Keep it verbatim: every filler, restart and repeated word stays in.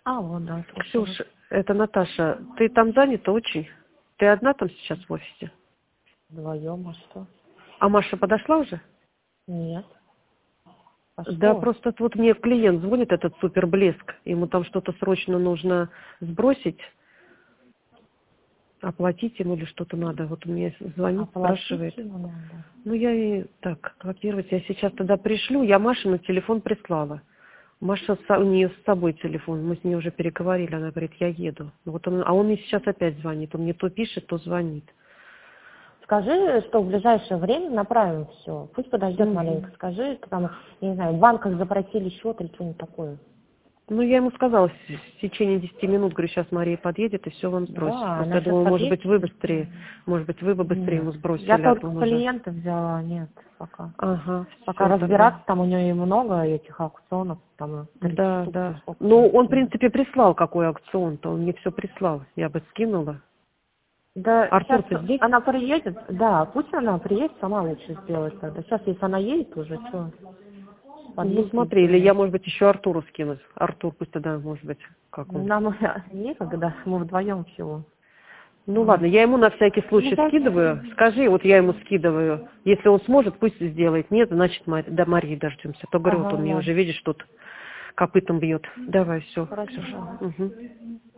А, вот, да, Ксюш, слушаю. это Наташа. Ты там занята очень? Ты одна там сейчас в офисе? Вдвоем, а что? А Маша подошла уже? Нет. А Да, что? просто вот мне клиент звонит, этот суперблеск. Ему там что-то срочно нужно сбросить, оплатить ему или что-то надо. Вот мне звонит, Оплатить спрашивает. ему надо. Ну, я и так, копировать, я сейчас тогда пришлю. Я Маше на телефон прислала. Маша, с- у нее с собой телефон, мы с ней уже переговорили, она говорит, я еду. Ну, Вот он, а он мне сейчас опять звонит, он мне то пишет, то звонит. Скажи, что в ближайшее время направим все. Пусть подождет Мгм. маленько. Скажи, там, я не знаю, в банках запросили счет или что-нибудь такое. Ну, я ему сказала, в в течение десяти минут, говорю, сейчас Мария подъедет и все вам сбросит. Да, Просто она я сейчас думаю, может быть, подъедет. вы быстрее, может быть, вы бы быстрее Нет. ему Я сбросили, а то только он уже... клиентов взяла, нет, пока. Ага, Пока все тогда. разбираться, там у нее и много этих аукционов, там тридцать Да, штук, или да. сколько Ну, там. он, в принципе, прислал какой аукцион-то, он мне все прислал. Я бы скинула. Да, сейчас Артур, ты здесь? она приедет, да, пусть она приедет, сама лучше сделает тогда. Сейчас, если она едет уже, что, Ну, подъедет и смотри, или я, сделает. может быть, еще Артуру скину. Артур пусть тогда, может быть, как он. Нам некогда, мы вдвоем всего. Ну, Вот. ладно, я ему на всякий Ну, случай да. скидываю. Скажи, вот я ему скидываю. Если он сможет, пусть сделает. Нет, значит, мы до Марии дождемся. То, говорю, вот Ага, он мне ладно. уже, видишь, тут копытом бьет. Давай, все, Хорошо. Ксюша. Ага. Угу.